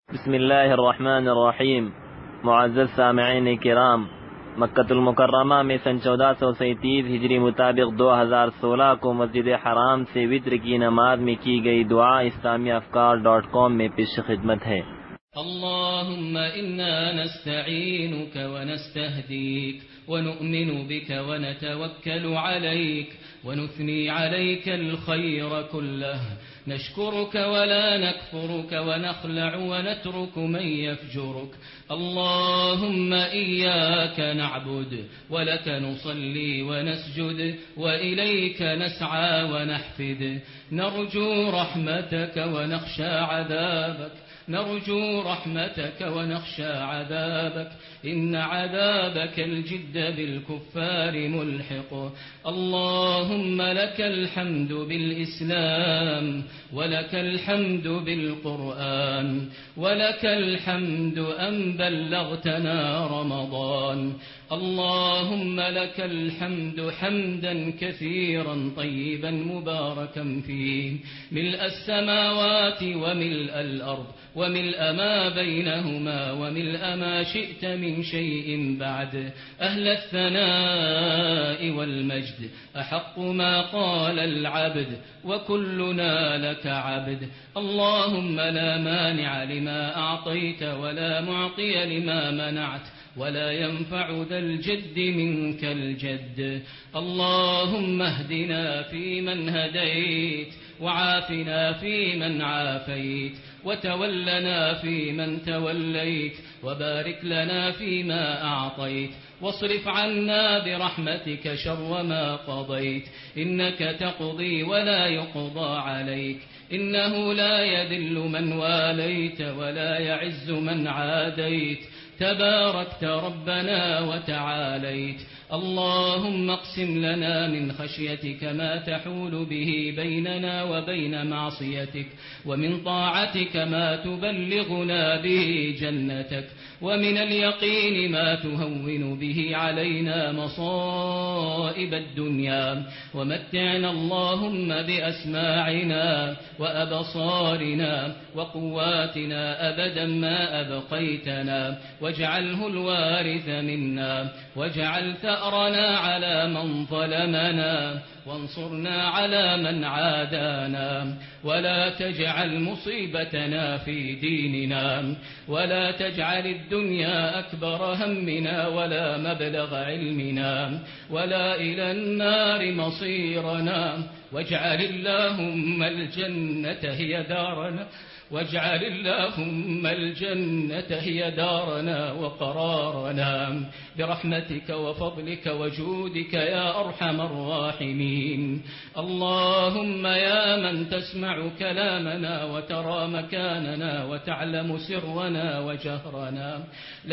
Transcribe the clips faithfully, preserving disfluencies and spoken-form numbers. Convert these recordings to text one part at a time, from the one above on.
بسم اللہ الرحمن الرحیم۔ معزز سامعین کرام، مکہ المکرمہ میں سن چودہ سو سینتیس ہجری مطابق دو ہزار سولہ کو مسجد حرام سے وتر کی نماز میں کی گئی دعا اسلامی افکار ڈاٹ کام میں پیش خدمت ہے۔ اللهم إنا نستعينك ونستهديك ونؤمن بك ونتوكل عليك ونثني عليك الخير كله، نشكرك ولا نكفرك ونخلع ونترك من يفجرك. اللهم إياك نعبد ولك نصلي ونسجد وإليك نسعى ونحفد، نرجو رحمتك ونخشى عذابك، نرجو رحمتك ونخشى عذابك، إن عذابك الجد بالكفار ملحق. اللهم لك الحمد بالإسلام ولك الحمد بالقرآن ولك الحمد أن بلغتنا رمضان. اللهم لك الحمد حمدا كثيرا طيبا مباركا فيه، ملء السماوات وملء الأرض وملء ما بينهما وملء ما شئت من شيء بعد. أهل الثناء والمجد أحق ما قال العبد وكلنا لك عبد. اللهم لا مانع لما أعطيت ولا معطي لما منعت ولا ينفع ذا الجد منك الجد. اللهم اهدنا فيمن هديت وعافنا فيمن عافيت وتولنا فيمن توليت وبارك لنا فيما أعطيت واصرف عنا برحمتك شر ما قضيت. إنك تقضي ولا يقضى عليك، إنه لا يذل من واليت ولا يعز من عاديت، تباركت ربنا وتعاليت. اللهم اقسم لنا من خشيتك ما تحول به بيننا وبين معصيتك، ومن طاعتك ما تبلغنا به جنتك، ومن اليقين ما تهون به علينا مصائب الدنيا. ومتعنا اللهم بأسماعنا وأبصارنا وقواتنا أبدا ما أبقيتنا، واجعله الوارث منا، واجعل ثأرنا على من ظلمنا، وانصرنا على من عادانا، ولا تجعل مصيبتنا في ديننا، ولا تجعل الدنيا أكبر همنا ولا مبلغ علمنا ولا إلى النار مصيرنا. واجعل اللهم الجنة هي دارنا، واجعل اللهم الجنة هي دارنا وقرارنا برحمتك وفضلك وجودك يا أرحم الراحمين. اللهم يا من تسمع كلامنا وترى مكاننا وتعلم سرنا وجهرنا،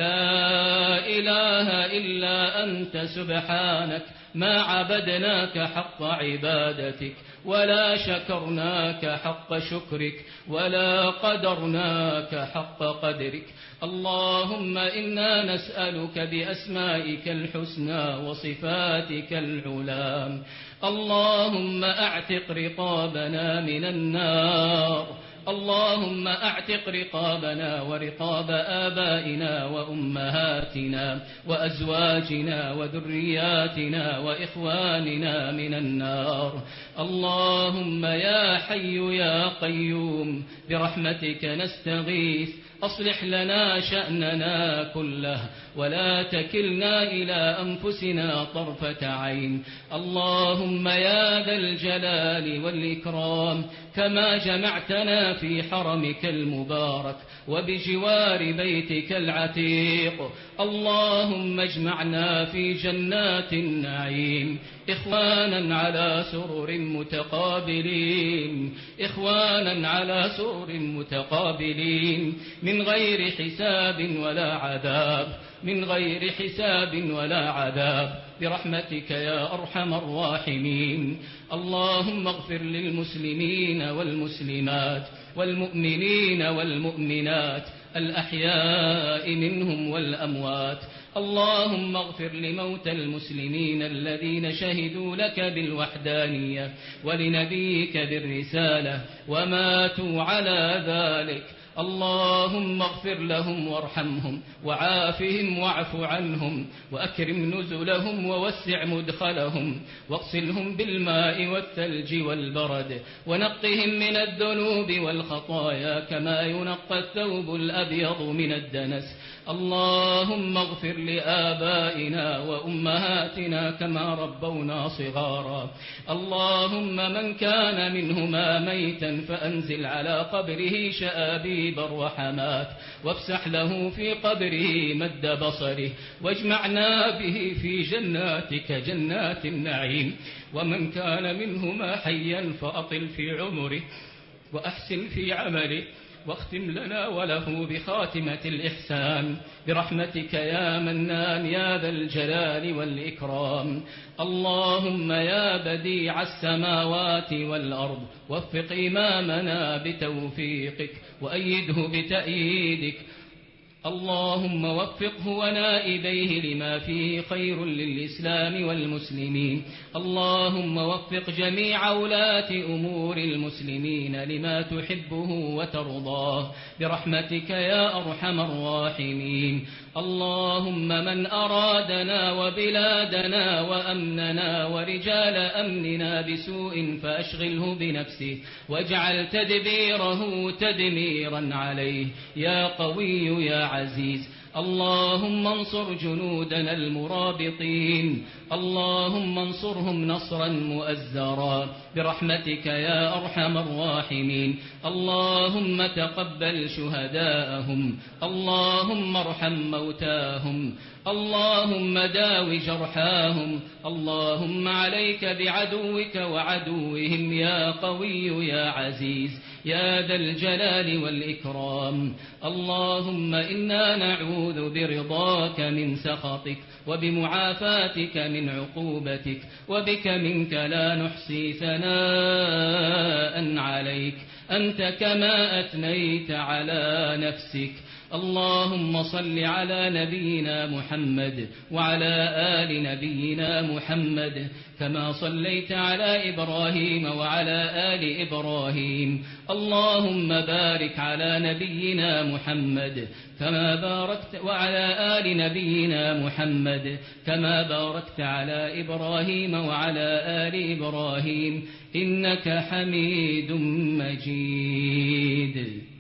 لا إله إلا أنت سبحانك ما عبدناك حق عبادتك ولا شكرناك حق شكرك ولا قدرناك حق قدرك. اللهم إنا نسألك بأسمائك الحسنى وصفاتك العلى، اللهم أعتق رقابنا من النار، اللهم أعتق رقابنا ورقاب آبائنا وأمهاتنا وأزواجنا وذرياتنا وإخواننا من النار. اللهم يا حي يا قيوم برحمتك نستغيث، أصلح لنا شأننا كله ولا تكلنا إلى أنفسنا طرفة عين. اللهم يا ذا الجلال والإكرام كما جمعتنا في حرمك المبارك وبجوار بيتك العتيق، اللهم اجمعنا في جنات النعيم إخوانا على سرر متقابلين، إخوانا على سرر متقابلين من غير حساب ولا عذاب، من غير حساب ولا عذاب برحمتك يا أرحم الراحمين. اللهم اغفر للمسلمين والمسلمات والمؤمنين والمؤمنات الأحياء منهم والأموات. اللهم اغفر لموتى المسلمين الذين شهدوا لك بالوحدانية ولنبيك بالرسالة وماتوا على ذلك. اللهم اغفر لهم وارحمهم وعافهم واعف عنهم وأكرم نزلهم ووسع مدخلهم واغسلهم بالماء والثلج والبرد ونقهم من الذنوب والخطايا كما ينقى الثوب الأبيض من الدنس. اللهم اغفر لآبائنا وأمهاتنا كما ربونا صغارا. اللهم من كان منهما ميتا فأنزل على قبره شآبيب الرحمات وافسح له في قبره مد بصره واجمعنا به في جناتك جنات النعيم. ومن كان منهما حيا فأطل في عمره وأحسن في عمله واختم لنا وله بخاتمة الإحسان برحمتك يا منان يا ذا الجلال والإكرام. اللهم يا بديع السماوات والأرض وفق إمامنا بتوفيقك وأيده بتأييدك. اللهم وفقه ونائبيه لما فيه خير للإسلام والمسلمين. اللهم وفق جميع ولاة أمور المسلمين لما تحبه وترضاه برحمتك يا أرحم الراحمين. اللهم من أرادنا وبلادنا وأمننا ورجال أمننا بسوء فأشغله بنفسه واجعل تدبيره تدميرا عليه يا قوي يا عزيز. اللهم انصر جنودنا المرابطين. اللهم انصرهم نصرا مؤزرا برحمتك يا أرحم الراحمين. اللهم تقبل شهداءهم. اللهم ارحم موتاهم. اللهم داو جرحاهم. اللهم عليك بعدوك وعدوهم يا قوي يا عزيز يا ذا الجلال والإكرام. اللهم إنا نعوذ برضاك من سخطك وبمعافاتك من عقوبتك وبك منك لا نحصي ثناء عليك أنت كما أثنيت على نفسك. اللهم صل على نبينا محمد وعلى آل نبينا محمد كما صليت على إبراهيم وعلى آل إبراهيم. اللهم بارك على نبينا محمد كما باركت وعلى آل نبينا محمد كما باركت على إبراهيم وعلى آل إبراهيم إنك حميد مجيد.